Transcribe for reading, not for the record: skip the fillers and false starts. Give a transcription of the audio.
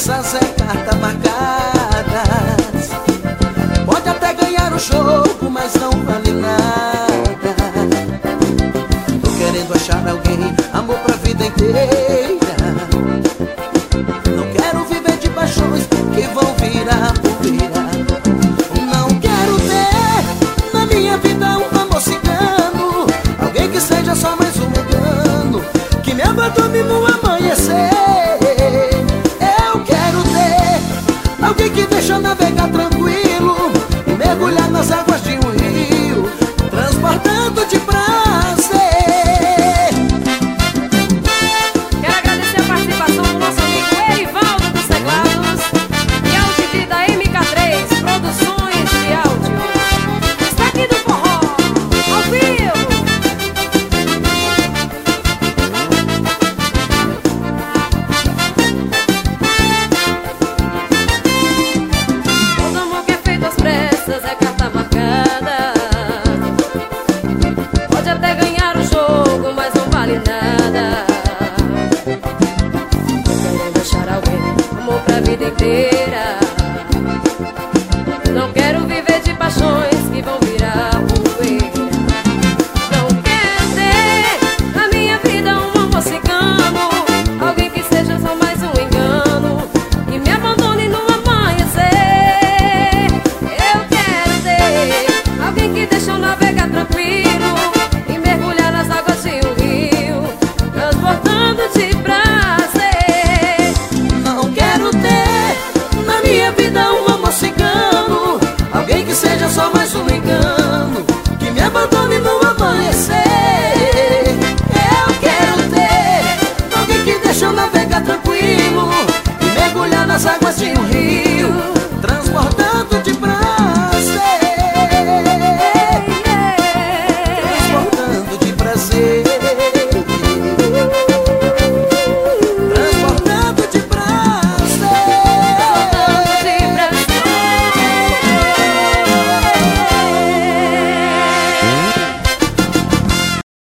promessas é carta marcadas. Pode até ganhar o jogo, mas não vale nada. Tô querendo achar alguém, amor pra vida inteira. Não quero viver de paixões que vão virar poeira. Não quero ter na minha vida um amor cigano, alguém que seja só mais um engano, que me abandone no amanhecer. Eu quero ter alguém que deixa eu navegar tranquilo e mergulhar nas águas de um rio, transportando de prazer. Quero agradecer a participação do nosso amigo Erivaldo dos teclados e ao DJ da MK3 Produções de Áudio. Está aqui do forró, ao vivo. Todo amor que é feito às pressas é carta marcada. Pode até ganhar o jogo, mas não vale nada. Querendo achar alguém, amor pra vida inteira. Não quero viver de paixões que vão virar poeira. Não quero ter na minha vida um amor cigano, alguém que seja só mais um engano, que me abandone no amanhecer. Eu quero ter alguém que deixa eu navegar tranquilo e mergulhar nas águas de um rio, transportando de prazer. Não quero ter na minha vida um amor cigano, alguém que seja só mais um engano, que me abandone no amanhecer. Eu quero ter alguém que deixa eu navegar tranquilo e mergulhar nas águas de um rio,